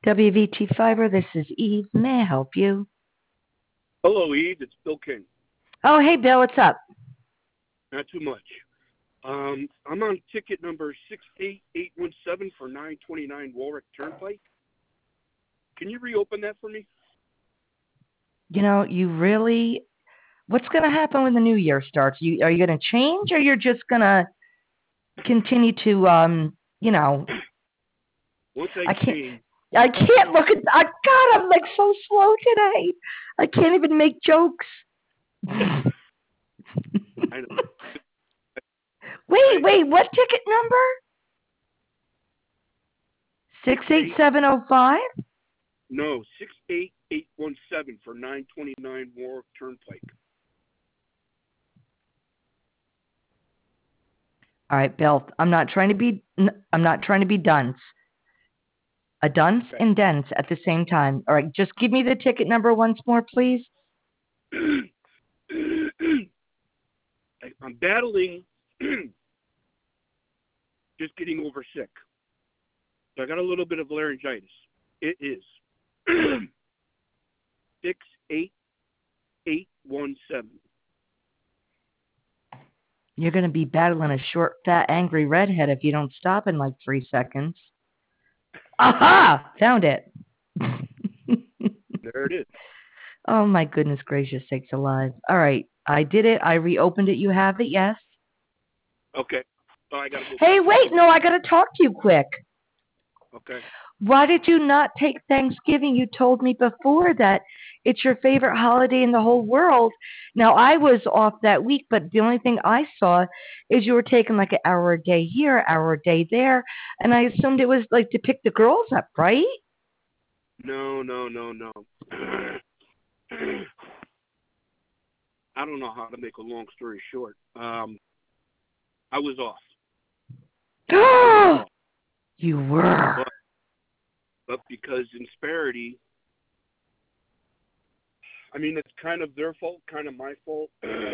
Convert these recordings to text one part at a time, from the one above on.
WVT Fiber, this is Eve. May I help you? Hello, Eve. It's Bill King. Oh, hey, Bill, what's up? Not too much. I'm on ticket number 68817 for 929 Warwick Turnpike. Can you reopen that for me? You know, what's going to happen when the new year starts? Are you going to change or you're just going to continue to, Once I I can't, change, I can't look at, God, I'm like so slow today. I can't even make jokes. I know. Wait, what ticket number? Six eight 68705? no 68817 for 929 Warwick Turnpike. All right, Bill, I'm not trying to be dunce. A dunce Okay. and dense at the same time. All right, just give me the ticket number once more, please. I'm battling just getting over sick. So I got a little bit of laryngitis. It is 68817. You're going to be battling a short, fat, angry redhead if you don't stop in like 3 seconds. Aha! Found it. There it is. Oh, my goodness gracious sakes alive. All right, I did it. I reopened it. You have it, yes? Okay. Oh, I gotta go Hey, back wait, in. no, I got to talk to you quick. Okay. Why did you not take Thanksgiving? You told me before that it's your favorite holiday in the whole world. Now, I was off that week, but the only thing I saw is you were taking like an hour a day here, hour a day there, and I assumed it was like to pick the girls up, right? No. I don't know how to make a long story short. I was off. I was off. You were. But because Insperity, I mean, it's kind of their fault, kind of my fault.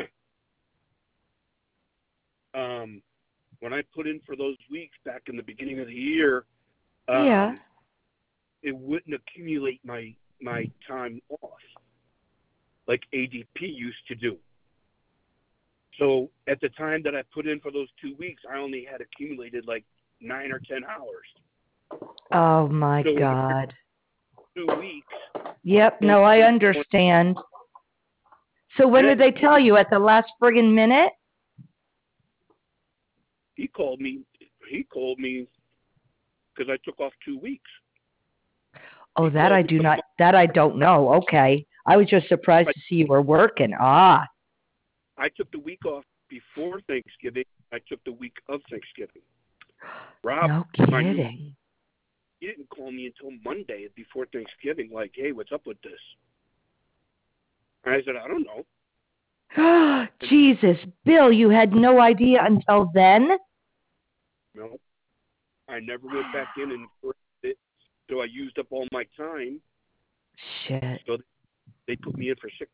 When I put in for those weeks back in the beginning of the year, Yeah. it wouldn't accumulate my time off like ADP used to do. So at the time that I put in for those 2 weeks, I only had accumulated like 9 or 10 hours. Oh my So when you're God. 2 weeks, Yep. only No, I getting one, understand. So when did then they tell you? At the last friggin' minute? he called me. He called me because I took off 2 weeks. Oh, He called me that I don't know. Okay. I was just surprised I, to see you were working. Ah. I took the week off before Thanksgiving. I took the week of Thanksgiving. Rob, No my new, kidding. he didn't call me until Monday before Thanksgiving. Like, hey, what's up with this? And I said, I don't know. And, Jesus, Bill, you had no idea until then? no, I never went back in and corrected it. So I used up all my time. Shit. So they put me in for sick.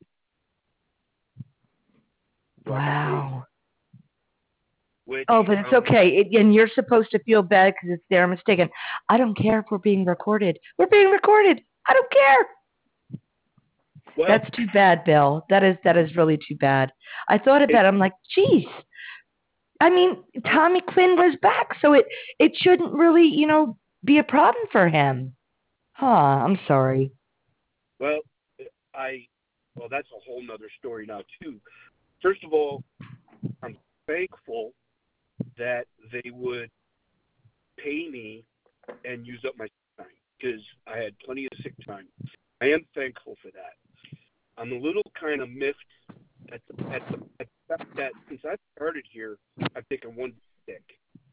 So I got paid. Wow. Which Oh, but it's okay. And you're supposed to feel bad because it's their mistake. And I don't care if we're being recorded. We're being recorded. I don't care. well, That's too bad, Bill. That is really too bad. I thought it, about it. I'm like, geez. I mean, I, Tommy Quinn I, was back, so it shouldn't really, be a problem for him. Huh, I'm sorry. well, I, well, that's a whole nother story now too. First of all, I'm thankful that they would pay me and use up my sick time because I had plenty of sick time. I am thankful for that. I'm a little kind of miffed at the fact that since I started here, I've taken one sick.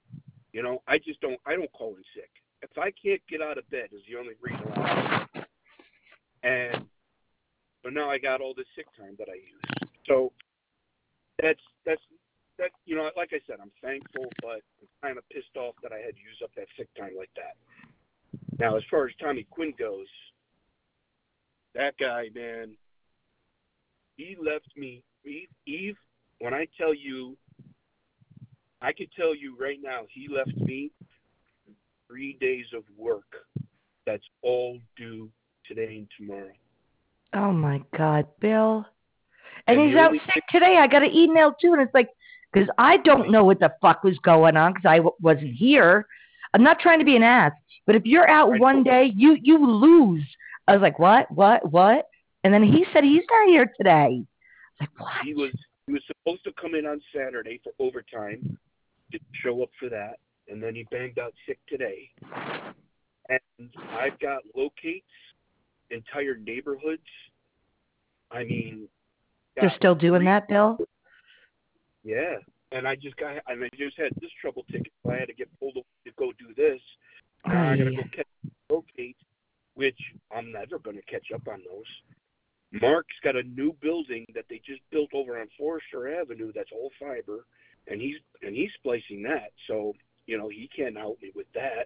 I don't call in sick. If I can't get out of bed is the only reason why. And but now I got all this sick time that I use. So that's that. Like I said, I'm thankful, but I'm kind of pissed off that I had to use up that sick time like that. Now, as far as Tommy Quinn goes, that guy, man, he left me. Eve, when I tell you, I could tell you right now, he left me 3 days of work that's all due today and tomorrow. Oh my God, Bill. And And he's the out only sick today. I got an email too, and it's like, because I don't know what the fuck was going on because wasn't here. I'm not trying to be an ass, but if you're out I one know day, you lose. I was like, what? And then he said he's not here today. I was like, what? he was supposed to come in on Saturday for overtime. Didn't show up for that, and then he banged out sick today. And I've got locates entire neighborhoods. I mean, They're got still doing three. that, Bill? Yeah, and I just had this trouble ticket, so I had to get pulled away to go do this. Now I got to Ay. go catch locates, which I'm never going to catch up on those. Mark's got a new building that they just built over on Forester Avenue that's all fiber, and he's splicing that. So he can't help me with that.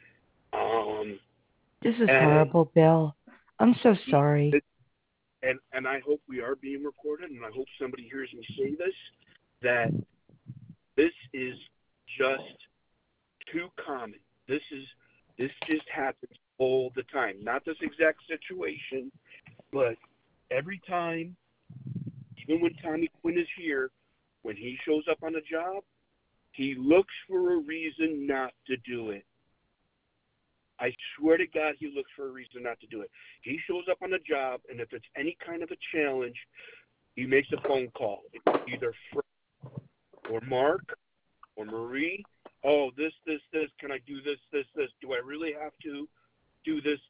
This is And horrible, Bill. I'm so sorry. and I hope we are being recorded, and I hope somebody hears me say this, that this is just too common. This just happens all the time. Not this exact situation, but every time, even when Tommy Quinn is here, when he shows up on a job, he looks for a reason not to do it. I swear to God, he looks for a reason not to do it. He shows up on a job, and if it's any kind of a challenge, he makes a phone call. It's either Fred or Mark or Marie. Oh, this. Can I do this? Do I really have to do this?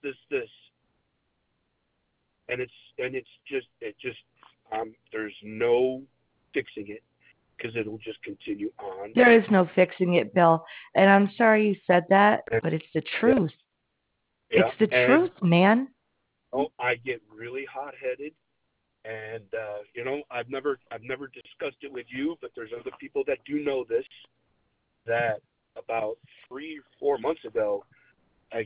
And it's just there's no fixing it because it'll just continue on. There is no fixing it, Bill. And I'm sorry you said that, but it's the Yeah, truth. yeah. It's the And truth, man. I get really hot-headed, and I've never discussed it with you, but there's other people that do know this. That about 3 or 4 months ago, I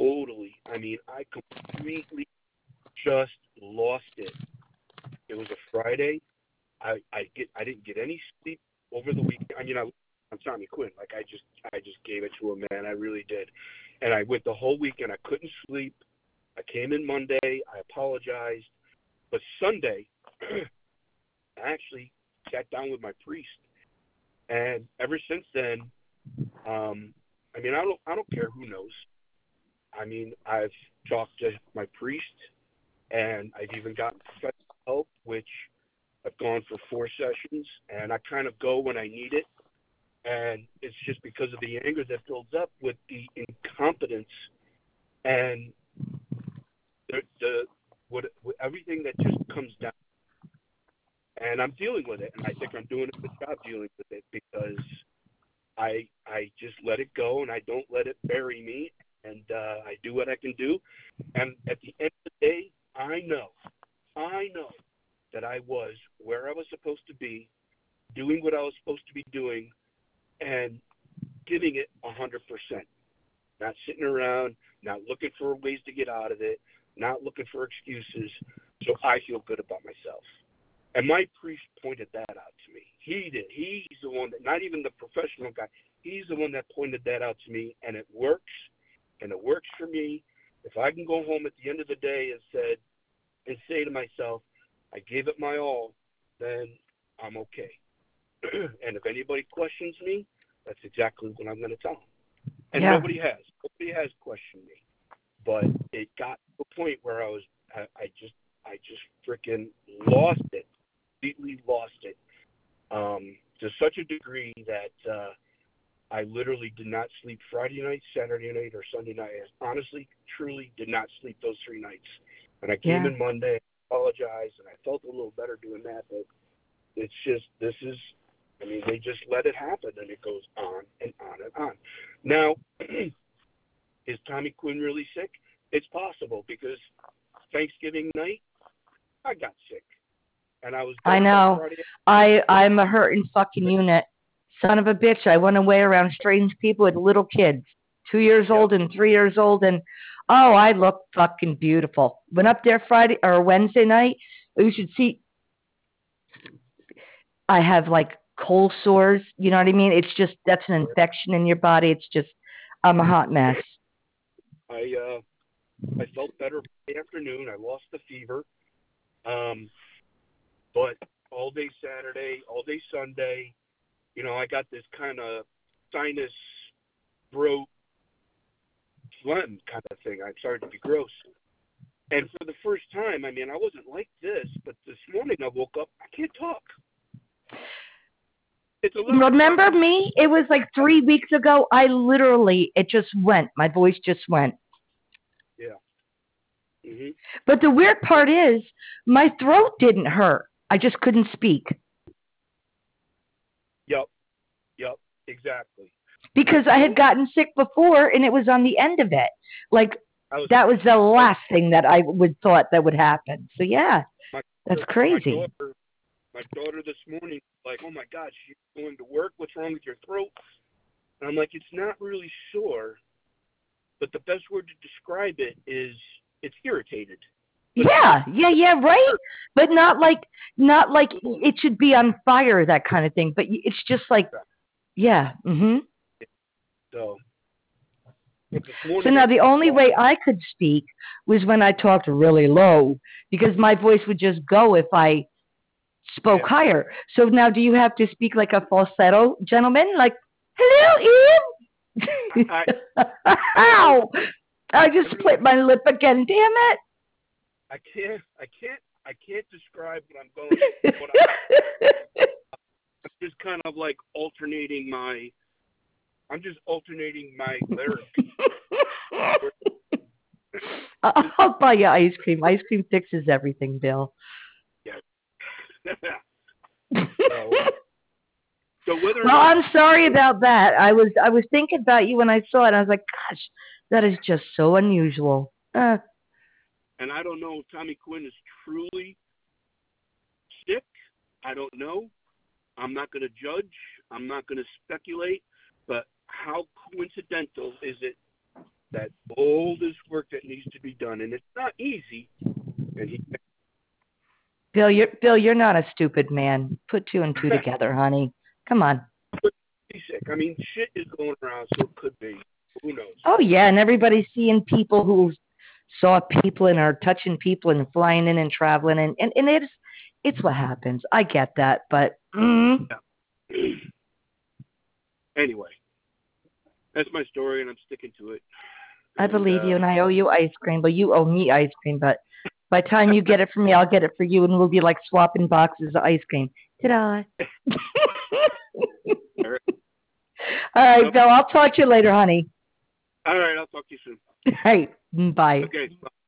completely just lost it. It was a Friday. I didn't get any sleep over the weekend. I'm Tommy Quinn. Like I just gave it to him, man. I really did. And I went the whole weekend. I couldn't sleep. I came in Monday. I apologized. But Sunday, I actually sat down with my priest. And ever since then, I don't care who knows. I've talked to my priest, and I've even gotten professional help, which I've gone for 4 sessions, and I kind of go when I need it. And it's just because of the anger that builds up with the incompetence and everything that just comes down. And I'm dealing with it, and I think I'm doing a good job dealing with it because I just let it go, and I don't let it bury me, and I do what I can do. And at the end of the day, I know that I was where I was supposed to be, doing what I was supposed to be doing, and giving it 100%. Not sitting around, not looking for ways to get out of it, not looking for excuses. So I feel good about myself. And my priest pointed that out to me. He did. He's the one that, not even the professional guy, he's the one that pointed that out to me, and it works, and it works for me. If I can go home at the end of the day and say to myself, I gave it my all, then I'm okay. And if anybody questions me, that's exactly what I'm going to tell them. And Yeah. nobody has questioned me. But it got to a point where I just freaking lost it, completely lost it, to such a degree that I literally did not sleep Friday night, Saturday night, or Sunday night. I honestly, truly did not sleep those 3 nights. And I came Yeah. in Monday, apologized, and I felt a little better doing that. But it's just, they just let it happen, and it goes on and on and on. Now, is Tommy Quinn really sick? It's possible because Thanksgiving night, I got sick. And I was I done by know. Friday. I'm a hurting fucking unit. Son of a bitch. I went away around strange people with little kids, 2 years Yep. old and 3 years old, and oh, I look fucking beautiful. Went up there Friday or Wednesday night. You should see. I have like cold sores. You know what I mean? It's just that's an infection in your body. It's just I'm a hot mess. I felt better Friday afternoon. I lost the fever. But all day Saturday, all day Sunday, I got this kind of sinus throat phlegm kind of thing. I started to be gross. And for the first time, I wasn't like this, but this morning I woke up, I can't talk. It's 11 Remember me? It was like 3 weeks ago. It just went. My voice just went. Yeah. Mm-hmm. But the weird part is, my throat didn't hurt. I just couldn't speak. Yep, exactly. Because I had gotten sick before, and it was on the end of it. That was the last thing that I would thought that would happen. So yeah, that's crazy. My daughter this morning was like, "Oh my God, she's going to work. What's wrong with your throat?" And I'm like, "It's not really sore, but the best word to describe it is it's irritated." Yeah, right. But not like it should be on fire, that kind of thing. But it's just like, yeah. Mhm. So now the only way I could speak was when I talked really low, because my voice would just go if I spoke higher. So now, do you have to speak like a falsetto, gentleman? Like, hello, Ian. Ow! I just split my lip again. Damn it! I can't describe what I'm going through. I'm just kind of like alternating my lyrics. I'll buy you ice cream. Ice cream fixes everything, Bill. Yeah. So I'm sorry about that. I was thinking about you when I saw it. And I was like, gosh, that is just so unusual. And I don't know if Tommy Quinn is truly sick. I don't know. I'm not going to judge. I'm not going to speculate. But how coincidental is it that all this work that needs to be done, and it's not easy. And Bill, you're not a stupid man. Put two and two together, honey. Come on. He's sick. Shit is going around, so it could be. Who knows? Oh yeah, and everybody's seeing people who saw people and are touching people and flying in and traveling, and it's what happens. I get that, but Anyway, that's my story, and I'm sticking to it. I believe you, and I owe you ice cream, but you owe me ice cream. But by the time you get it from me, I'll get it for you, and we'll be like swapping boxes of ice cream. Ta-da! All right, Bill. I'll talk to you later, honey. All right, I'll talk to you soon. All right, bye. Okay, bye.